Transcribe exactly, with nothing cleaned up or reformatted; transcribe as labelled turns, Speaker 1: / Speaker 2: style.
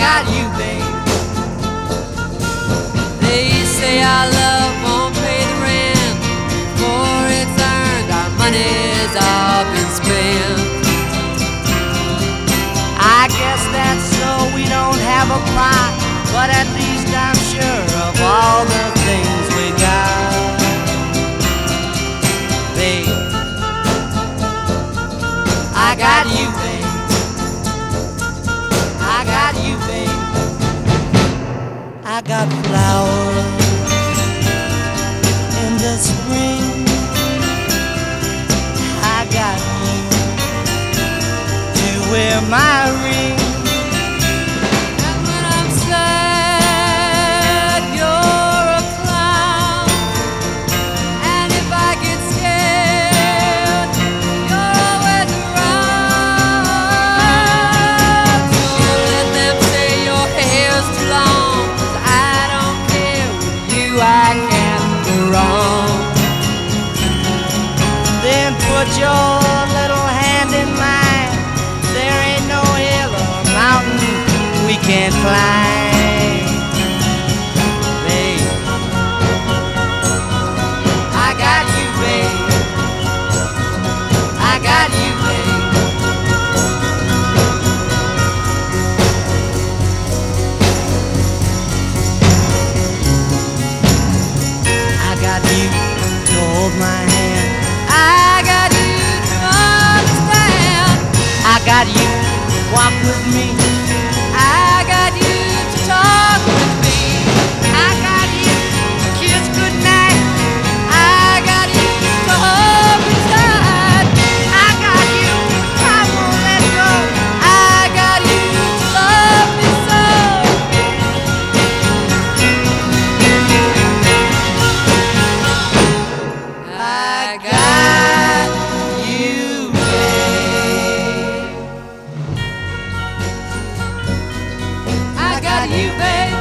Speaker 1: got you, babe. They say our love won't pay the rent before it's earned. Our money's all been spent. I guess that's so we don't have a plot, but at least I'm sure of all the things we got. Babe, I got you, babe. I got you, babe. I got flowers in the spring. I got you to wear my ring. And when I'm sad, you're a clown. And if I get scared, you're always around. Don't let them say your hair's too long, 'cause I don't care. With you I can't go wrong. Then put your little hand in mine. There ain't no hill or mountain we can't climb. Babe, I got you, babe. I got you, babe. I got you to hold my hand. I got you to understand. I got you to walk with me. I got you to talk with me. I got you to kiss goodnight. I got you to hold me tight. I got you, I won't let go. I got you to love me so. I got you, babe. I got you, babe.